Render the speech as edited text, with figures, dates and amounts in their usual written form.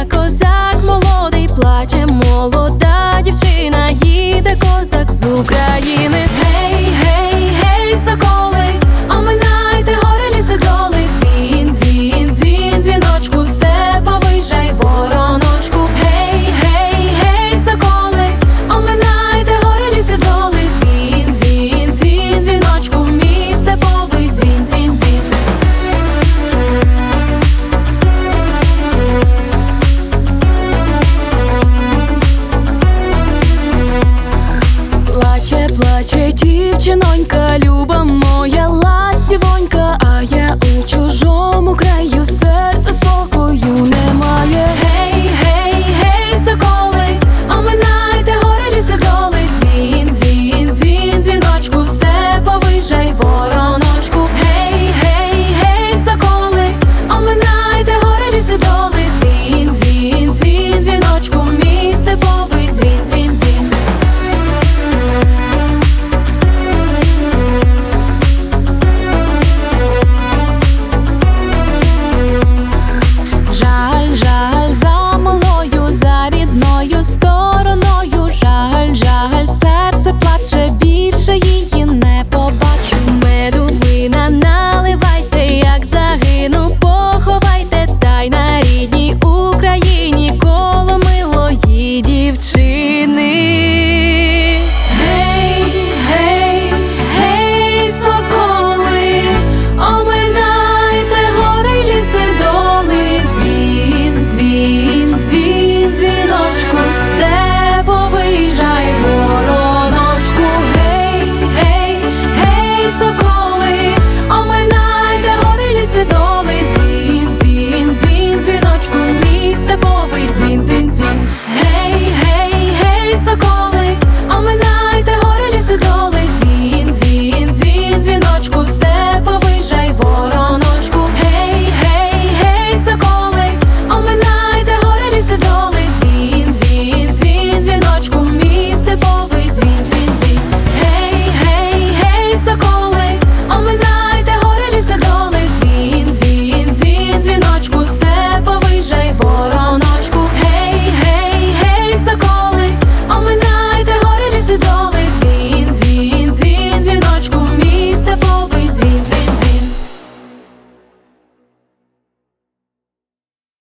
дівчина, козак молодий, плаче молода дівчина, їде козак з України. Гей, гей, гей, соколи, оминайте гори, ліси, доли. Дзвін, дзвін, дзвін, дзвіночку, степовий жай, вороночку. Гей, гей, гей, соколи, оминайте гори, ліси, доли. Дзвін, дзвін, дзвін, дзвіночку, мій степовий дзвін, дзвін, дзвін. Плаче, плаче дівчинонька, люба